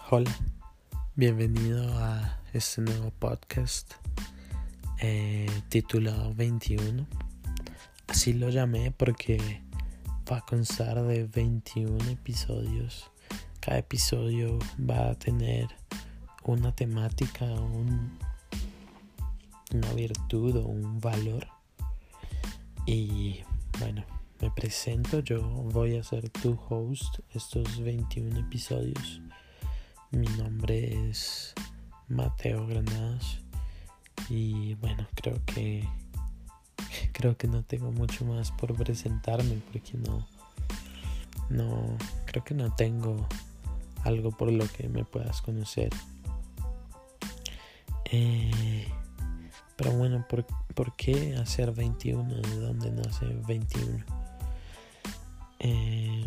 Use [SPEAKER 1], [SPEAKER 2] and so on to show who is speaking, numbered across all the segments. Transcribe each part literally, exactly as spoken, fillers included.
[SPEAKER 1] Hola, bienvenido a este nuevo podcast eh, titulado veintiuno. Así lo llamé porque va a constar de veintiún episodios. Cada episodio va a tener una temática, un, una virtud o un valor. Y bueno, me presento, yo voy a ser tu host estos veintiún episodios. Mi nombre es Mateo Granados y bueno, creo que creo que no tengo mucho más por presentarme porque no no creo que no tengo algo por lo que me puedas conocer. Eh, pero bueno, ¿por, ¿por qué hacer veintiuno? ¿De dónde nace veintiuno? Eh,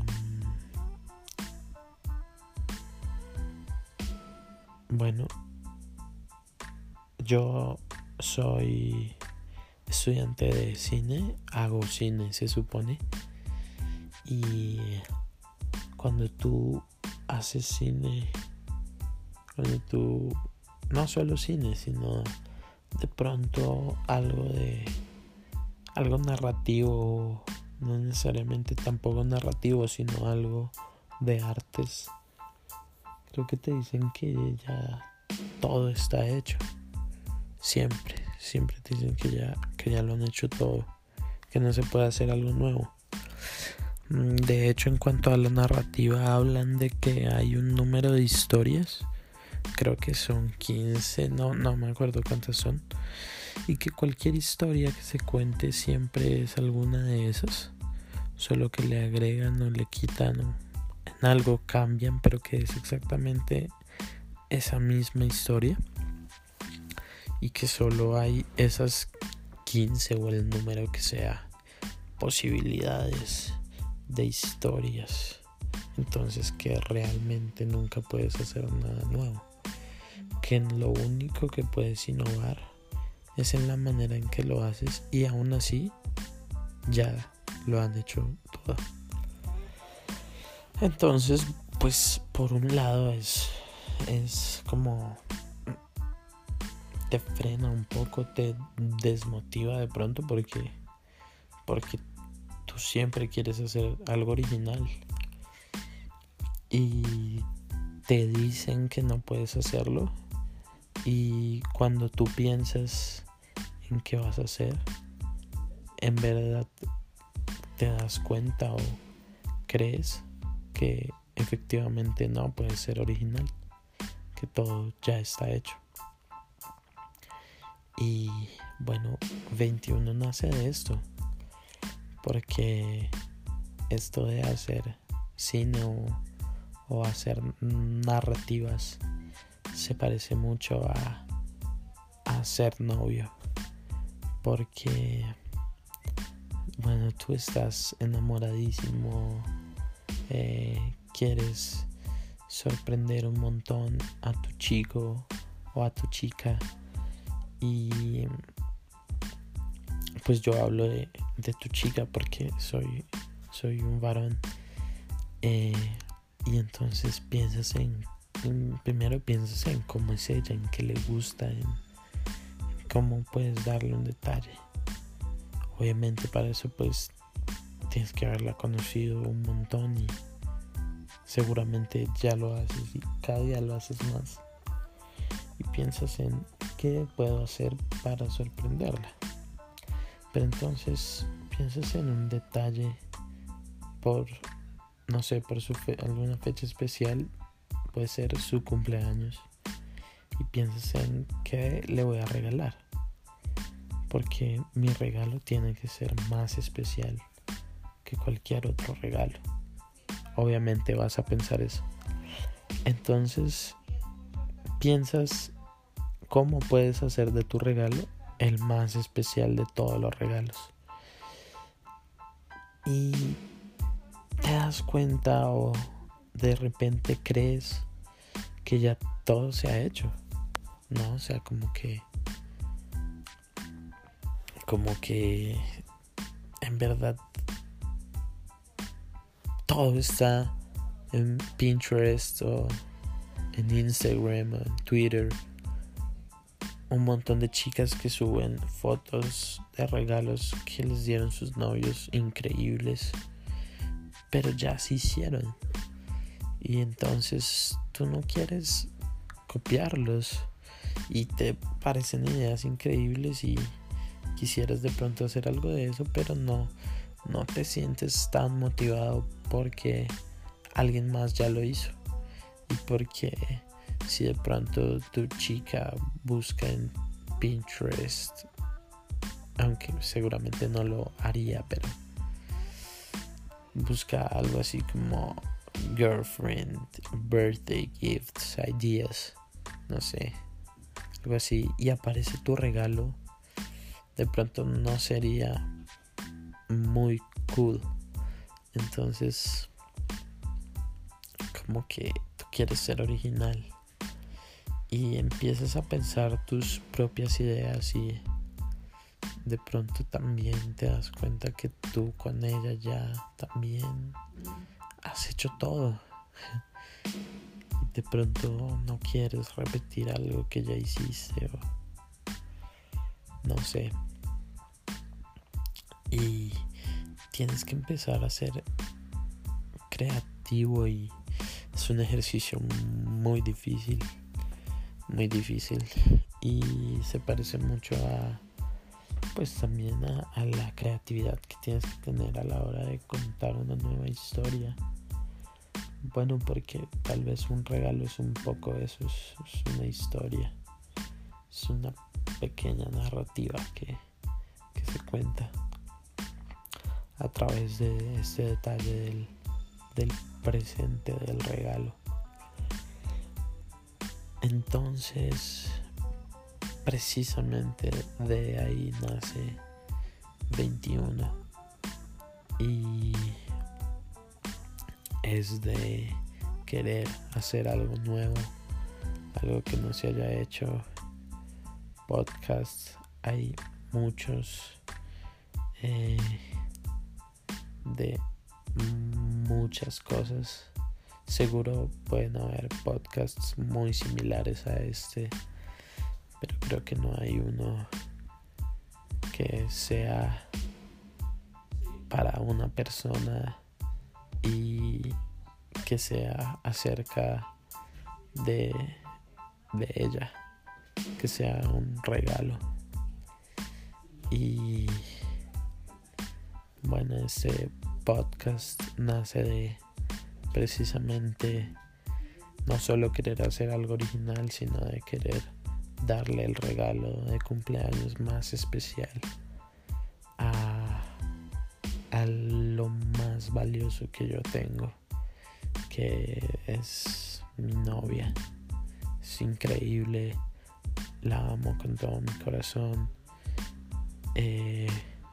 [SPEAKER 1] bueno, yo soy estudiante de cine, hago cine se supone, y cuando tú haces cine, cuando tú no solo cine, sino de pronto algo de algo narrativo, no necesariamente tampoco narrativo, sino algo de artes, creo que te dicen que ya todo está hecho. Siempre, siempre te dicen que ya, que ya lo han hecho todo, que no se puede hacer algo nuevo. De hecho, en cuanto a la narrativa, hablan de que hay un número de historias, creo que son quince, no, no me acuerdo cuántas son, y que cualquier historia que se cuente siempre es alguna de esas, solo que le agregan o le quitan o en algo cambian, pero que es exactamente esa misma historia. Y que solo hay esas quince o el número que sea posibilidades de historias. Entonces que realmente nunca puedes hacer nada nuevo. Que lo único que puedes innovar es en la manera en que lo haces, y aún así ya lo han hecho todo. Entonces, pues por un lado es, es como te frena un poco, te desmotiva de pronto porque porque tú siempre quieres hacer algo original y te dicen que no puedes hacerlo, y cuando tú piensas en qué vas a hacer, en verdad te das cuenta o crees que efectivamente no puede ser original, que todo ya está hecho. Y bueno, veintiuno nace de esto, porque esto de hacer cine o, o hacer narrativas se parece mucho a, a ser novio, porque bueno, tú estás enamoradísimo, eh, quieres sorprender un montón a tu chico o a tu chica. Y pues yo hablo de, de tu chica porque soy, soy un varón, eh, y entonces piensas en, en, primero piensas en cómo es ella, en qué le gusta, en, en cómo puedes darle un detalle. Obviamente para eso pues tienes que haberla conocido un montón, y seguramente ya lo haces y cada día lo haces más, y piensas en qué puedo hacer para sorprenderla. Pero entonces piensas en un detalle por, no sé, por su fe, alguna fecha especial, puede ser su cumpleaños, y piensas en qué le voy a regalar, porque mi regalo tiene que ser más especial que cualquier otro regalo. Obviamente vas a pensar eso. Entonces piensas cómo puedes hacer de tu regalo el más especial de todos los regalos, y te das cuenta o de repente crees que ya todo se ha hecho, ¿no? O sea, como que como que en verdad todo está en Pinterest o en Instagram, en Twitter, un montón de chicas que suben fotos de regalos que les dieron sus novios increíbles, pero ya se hicieron. Y entonces tú no quieres copiarlos y te parecen ideas increíbles y quisieras de pronto hacer algo de eso, pero no, no te sientes tan motivado porque alguien más ya lo hizo. Y porque si de pronto tu chica busca en Pinterest, aunque seguramente no lo haría, pero busca algo así como girlfriend, birthday gifts, ideas, no sé, algo así, y aparece tu regalo, de pronto no sería muy cool. Entonces, como que tú quieres ser original y empiezas a pensar tus propias ideas y de pronto también te das cuenta que tú con ella ya también has hecho todo. Y de pronto no quieres repetir algo que ya hiciste o no sé. Y tienes que empezar a ser creativo y es un ejercicio muy difícil, muy difícil y se parece mucho a pues también a, a la creatividad que tienes que tener a la hora de contar una nueva historia. Bueno, porque tal vez un regalo es un poco eso, es, es una historia, es una pequeña narrativa que, que se cuenta a través de este detalle del, del presente del regalo. Entonces, precisamente de ahí nace veintiuno y es de querer hacer algo nuevo, algo que no se haya hecho. Podcasts hay muchos eh, de muchas cosas. Seguro pueden haber podcasts muy similares a este, pero creo que no hay uno que sea para una persona y que sea acerca de, de ella, que sea un regalo. Y bueno, este podcast nace de precisamente no solo querer hacer algo original, sino de querer darle el regalo de cumpleaños más especial a, a lo más valioso que yo tengo, que es mi novia. Es increíble, la amo con todo mi corazón. Eh,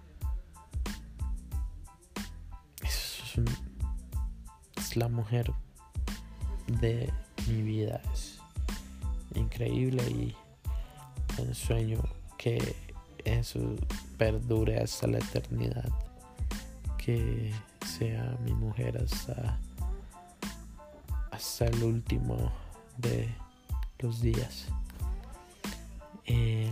[SPEAKER 1] es, un, es la mujer de mi vida, es increíble y un sueño que eso perdure hasta la eternidad, que sea mi mujer hasta hasta el último de los días. Eh,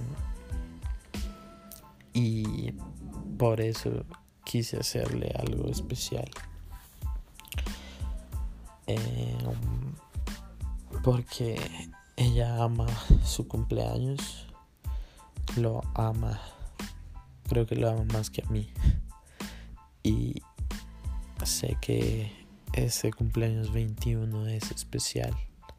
[SPEAKER 1] y por eso quise hacerle algo especial, eh, porque ella ama su cumpleaños, lo ama, creo que lo ama más que a mí, y sé que ese cumpleaños veintiuno es especial.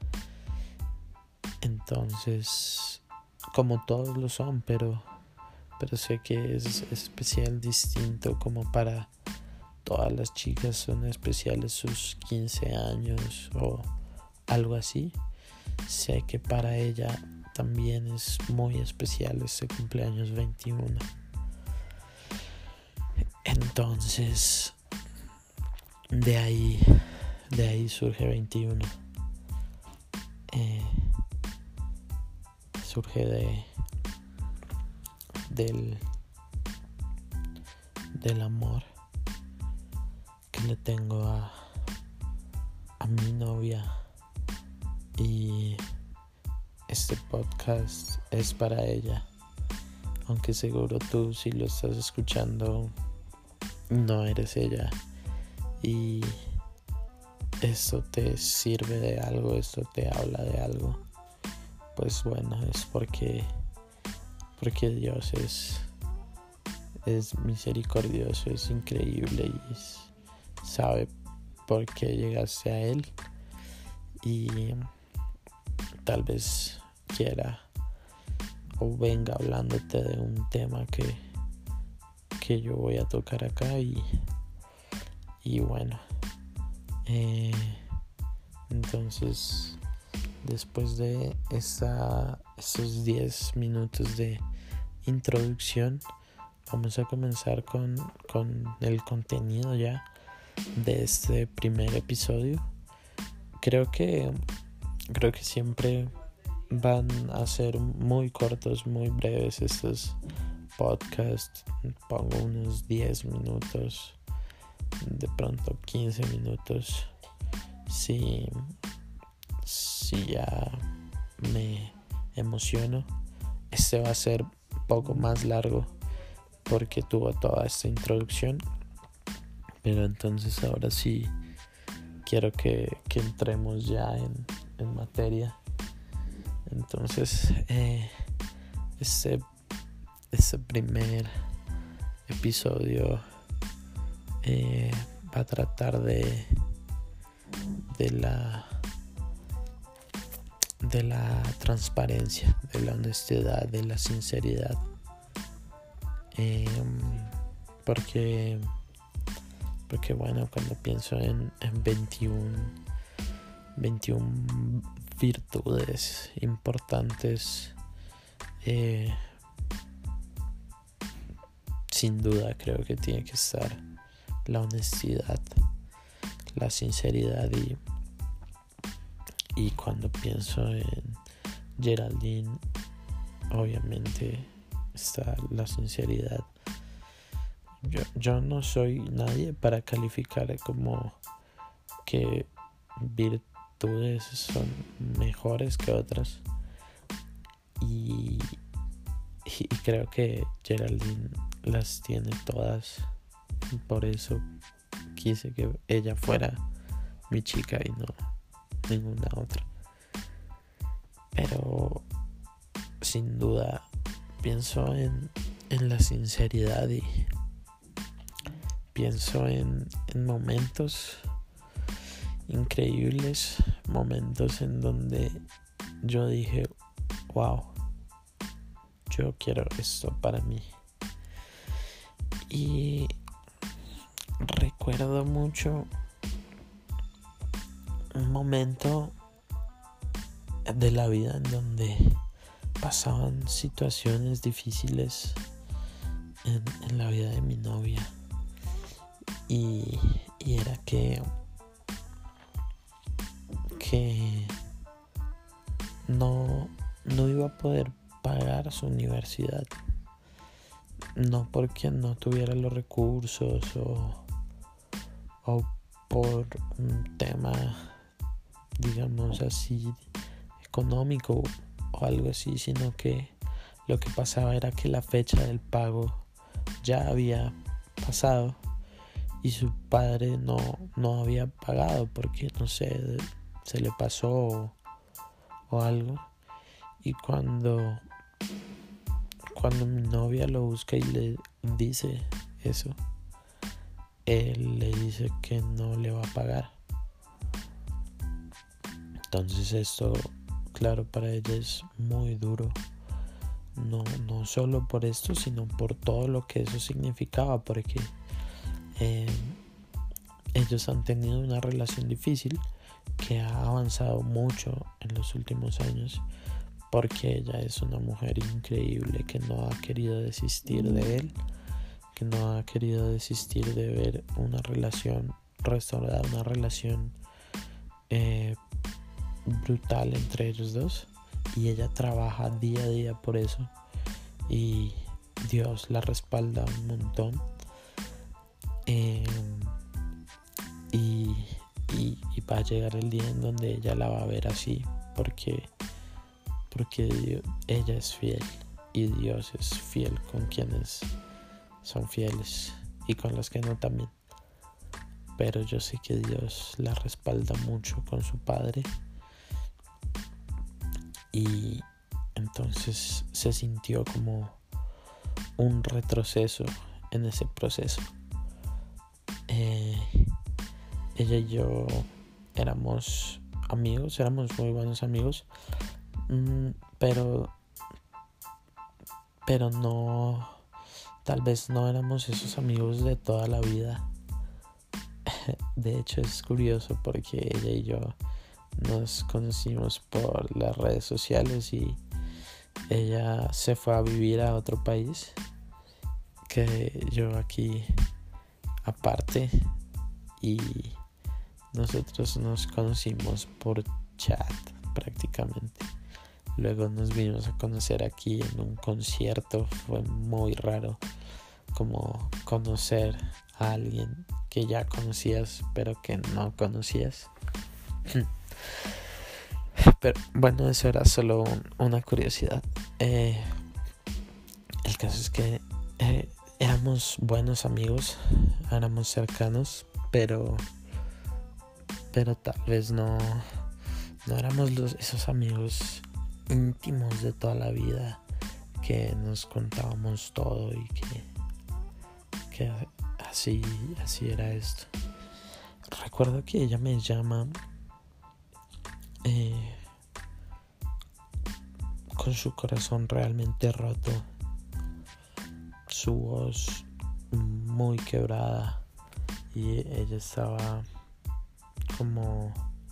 [SPEAKER 1] Entonces, como todos lo son, pero pero sé que es, es especial, distinto, como para todas las chicas son especiales sus quince años o algo así. Sé que para ella también es muy especial ese cumpleaños veintiuno. Entonces, de ahí, de ahí surge veintiuno. Eh, surge de del del amor que le tengo a a mi novia, y este podcast es para ella, aunque seguro tú, si lo estás escuchando, no eres ella y esto te sirve de algo, esto te habla de algo. Pues bueno, es porque porque Dios es es misericordioso, es increíble y es, sabe por qué llegaste a Él, y tal vez quiera o venga hablándote de un tema que, que yo voy a tocar acá. Y, y bueno, eh, entonces después de esa, esos diez minutos de introducción, vamos a comenzar con, con el contenido ya de este primer episodio. Creo que creo que siempre van a ser muy cortos, muy breves estos podcasts. Pongo unos diez minutos, de pronto quince minutos. Si, si ya me emociono, este va a ser un poco más largo porque tuvo toda esta introducción. Pero entonces ahora sí quiero que, que entremos ya en, en materia. Entonces eh, este, este primer episodio eh, va a tratar de de la de la transparencia, de la honestidad, de la sinceridad, eh, porque porque bueno, cuando pienso en, en veintiuna virtudes importantes, eh, sin duda creo que tiene que estar la honestidad, la sinceridad, y, y cuando pienso en Geraldine, obviamente está la sinceridad. Yo, yo no soy nadie para calificar como que virtudes son mejores que otras, y, y creo que Geraldine las tiene todas. Por eso quise que ella fuera mi chica y no ninguna otra. Pero sin duda pienso en, en la sinceridad, y pienso en, en momentos increíbles, momentos en donde yo dije, wow, yo quiero esto para mí. Y recuerdo mucho un momento de la vida en donde pasaban situaciones difíciles en, en la vida de mi novia, y, y era que que no, no iba a poder pagar su universidad, no porque no tuviera los recursos o, o por un tema, digamos así, económico o algo así, sino que lo que pasaba era que la fecha del pago ya había pasado y su padre no, no había pagado porque, no sé, se le pasó o, o algo. Y cuando cuando mi novia lo busca y le dice eso, él le dice que no le va a pagar. Entonces esto, claro, para ella es muy duro, no, no solo por esto, sino por todo lo que eso significaba, porque eh, ellos han tenido una relación difícil que ha avanzado mucho en los últimos años, porque ella es una mujer increíble que no ha querido desistir de él, que no ha querido desistir de ver una relación restaurada, una relación eh, brutal entre ellos dos, y ella trabaja día a día por eso, y Dios la respalda un montón. Eh, y, y, y va a llegar el día en donde ella la va a ver así, porque, porque Dios, ella es fiel y Dios es fiel con quienes son fieles y con los que no también. Pero yo sé que Dios la respalda mucho con su padre y entonces se sintió como un retroceso en ese proceso. Eh, ella y yo éramos amigos, éramos muy buenos amigos, mm, pero, pero no, tal vez no éramos esos amigos de toda la vida. De hecho es curioso porque ella y yo nos conocimos por las redes sociales y ella se fue a vivir a otro país que yo aquí aparte y nosotros nos conocimos por chat prácticamente. Luego nos vinimos a conocer aquí en un concierto. Fue muy raro como conocer a alguien que ya conocías pero que no conocías. Pero bueno, eso era solo un, una curiosidad. Eh, el caso es que eh, éramos buenos amigos, éramos cercanos, pero pero tal vez no, no éramos los, esos amigos íntimos de toda la vida que nos contábamos todo y que, que así, así era esto. Recuerdo que ella me llama eh, con su corazón realmente roto, su voz muy quebrada y ella estaba como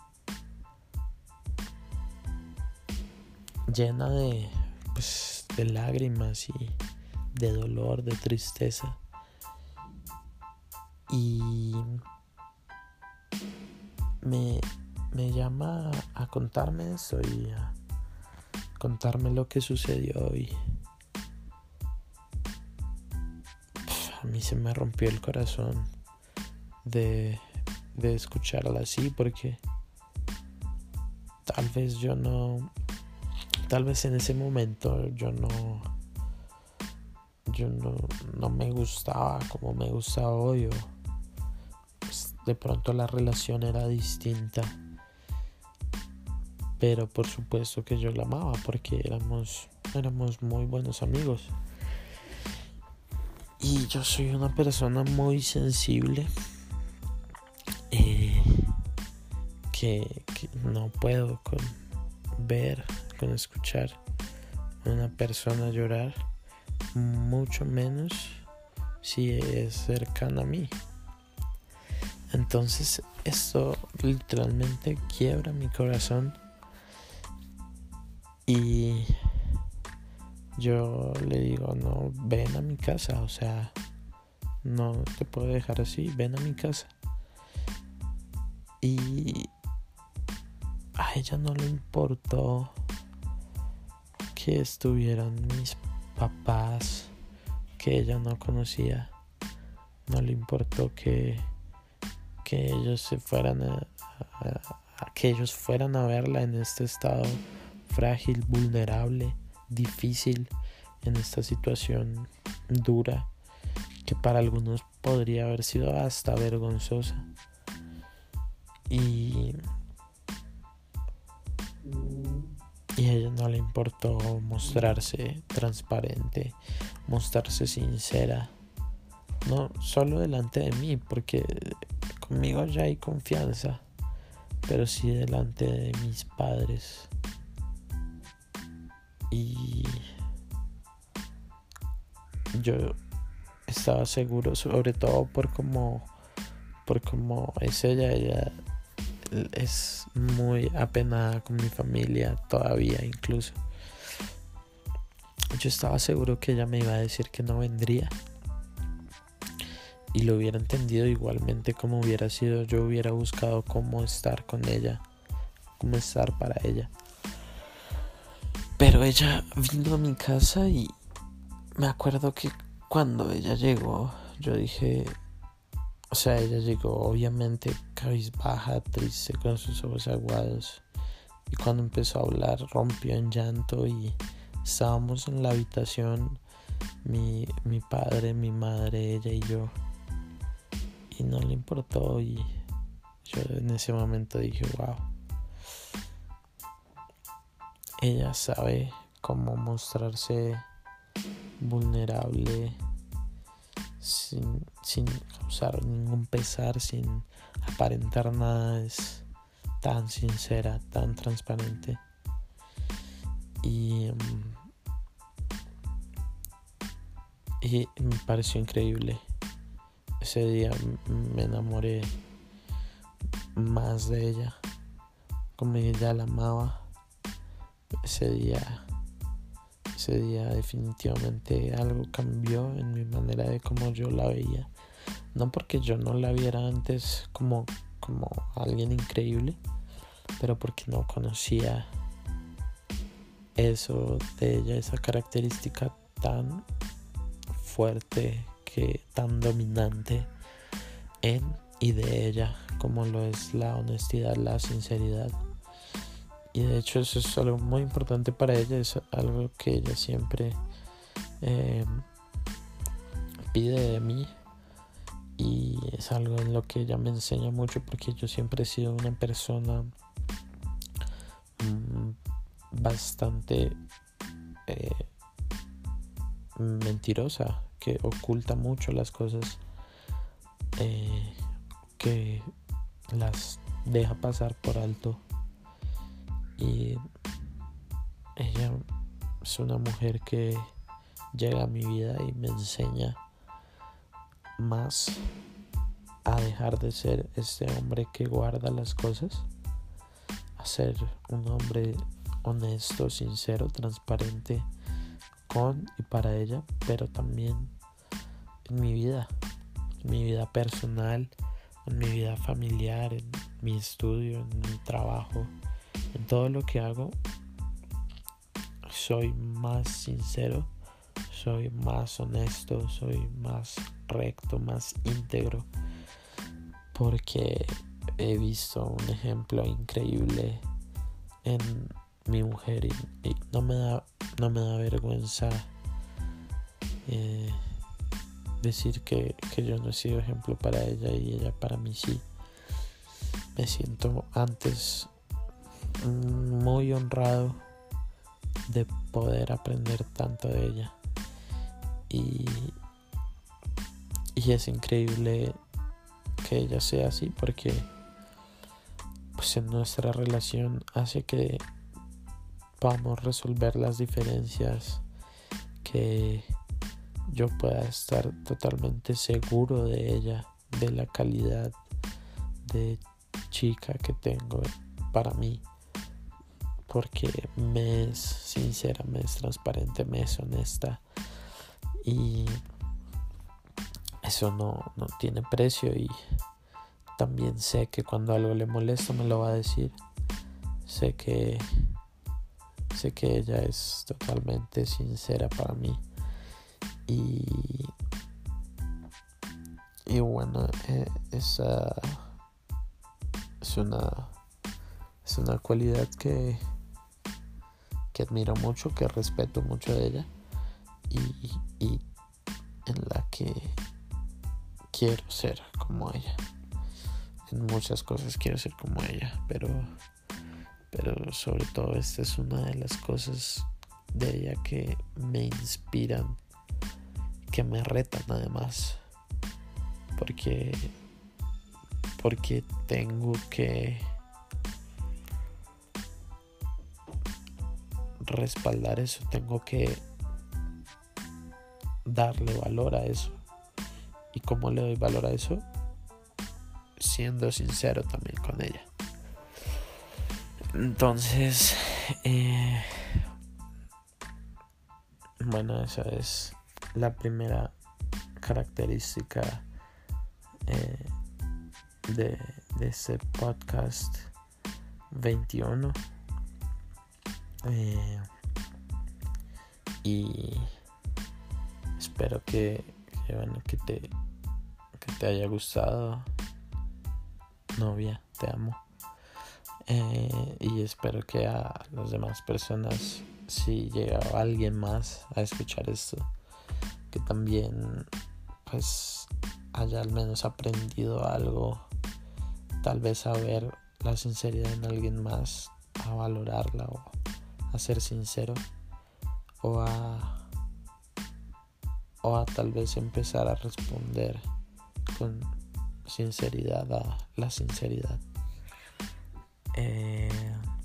[SPEAKER 1] llena de, pues, de lágrimas y de dolor, de tristeza. Y me, me llama a contarme eso y a contarme lo que sucedió y a mí se me rompió el corazón de, de escucharla así, porque tal vez yo no, tal vez en ese momento yo no, yo no, no me gustaba como me gusta hoy, o pues de pronto la relación era distinta, pero por supuesto que yo la amaba porque éramos, éramos muy buenos amigos. Y yo soy una persona muy sensible, eh, que, que no puedo con ver, con escuchar a una persona llorar, mucho menos si es cercana a mí. Entonces esto literalmente quiebra mi corazón y yo le digo, no, ven a mi casa, o sea, no te puedo dejar así, ven a mi casa. Y a ella no le importó que estuvieran mis papás que ella no conocía, no le importó que, que ellos se fueran a, a, a que ellos fueran a verla en este estado frágil, vulnerable, difícil, en esta situación dura que para algunos podría haber sido hasta vergonzosa. Y, y a ella no le importó mostrarse transparente, mostrarse sincera, no solo delante de mí, porque conmigo ya hay confianza, pero sí delante de mis padres. Y yo estaba seguro, sobre todo por cómo por cómo es ella, ella es muy apenada con mi familia todavía incluso. Yo estaba seguro que ella me iba a decir que no vendría. Y lo hubiera entendido igualmente como hubiera sido. Yo hubiera buscado cómo estar con ella, cómo estar para ella. Pero ella vino a mi casa y me acuerdo que cuando ella llegó, yo dije, o sea, ella llegó obviamente cabizbaja, triste, con sus ojos aguados. y cuando empezó a hablar rompió en llanto y estábamos en la habitación, mi, mi padre, mi madre, ella y yo, y no le importó. Y yo en ese momento dije, wow, ella sabe cómo mostrarse vulnerable sin, sin causar ningún pesar, sin aparentar nada. Es tan sincera, tan transparente. Y, y me pareció increíble. Ese día me enamoré más de ella, como ella la amaba. Ese día, ese día definitivamente algo cambió en mi manera de cómo yo la veía. No porque yo no la viera antes como, como alguien increíble, pero porque no conocía eso de ella, esa característica tan fuerte, que tan dominante en y de ella, como lo es la honestidad, la sinceridad. Y de hecho eso es algo muy importante para ella, es algo que ella siempre eh, pide de mí, y es algo en lo que ella me enseña mucho, porque yo siempre he sido una persona mmm, bastante eh, mentirosa, que oculta mucho las cosas, eh, que las deja pasar por alto. Y ella es una mujer que llega a mi vida y me enseña más a dejar de ser este hombre que guarda las cosas, a ser un hombre honesto, sincero, transparente con y para ella, pero también en mi vida, en mi vida personal, en mi vida familiar, en mi estudio, en mi trabajo, en todo lo que hago. Soy más sincero, soy más honesto, soy más recto, más íntegro, porque he visto un ejemplo increíble en mi mujer, y, y no me da no me da vergüenza eh, decir que, que yo no he sido ejemplo para ella, y ella para mí sí. Me siento antes muy honrado de poder aprender tanto de ella, y, y es increíble que ella sea así, porque pues en nuestra relación hace que podamos resolver las diferencias, que yo pueda estar totalmente seguro de ella, de la calidad de chica que tengo para mí, porque me es sincera, me es transparente, me es honesta, y eso no, no tiene precio. Y también sé que cuando algo le molesta me lo va a decir. Sé que sé que ella es totalmente sincera para mí, y y bueno, eh, esa es una es una cualidad que que admiro mucho, que respeto mucho de ella, y, y en la que quiero ser como ella. En muchas cosas quiero ser como ella, pero pero sobre todo esta es una de las cosas de ella que me inspiran, que me retan además, porque porque tengo que respaldar eso, tengo que darle valor a eso. ¿Y cómo le doy valor a eso? Siendo sincero también con ella. Entonces, eh, bueno, esa es la primera característica eh, de, de este podcast veintiuno. Eh, y espero que, que, bueno, que te, que te haya gustado, novia, te amo. Eh, y espero que a las demás personas, si llega alguien más a escuchar esto, que también pues haya al menos aprendido algo, tal vez a ver la sinceridad en alguien más, a valorarla o a ser sincero, o a o a tal vez empezar a responder con sinceridad a la sinceridad. Eh,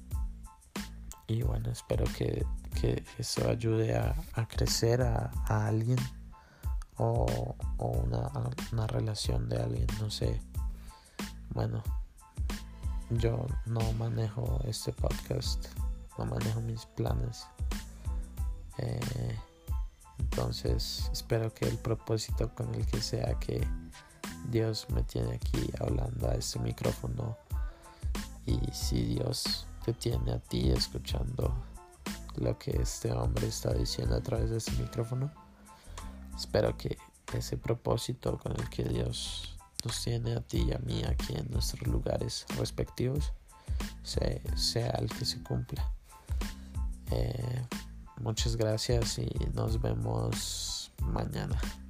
[SPEAKER 1] y bueno, espero que, que eso ayude a, a crecer a, a alguien o, o una, una relación de alguien, no sé. Bueno, yo no manejo este podcast, no manejo mis planes. Eh, entonces espero que el propósito con el que sea que Dios me tiene aquí hablando a este micrófono, y si Dios te tiene a ti escuchando lo que este hombre está diciendo a través de este micrófono, espero que ese propósito con el que Dios nos tiene a ti y a mí aquí en nuestros lugares respectivos sea, sea el que se cumpla. Eh, muchas gracias y nos vemos mañana.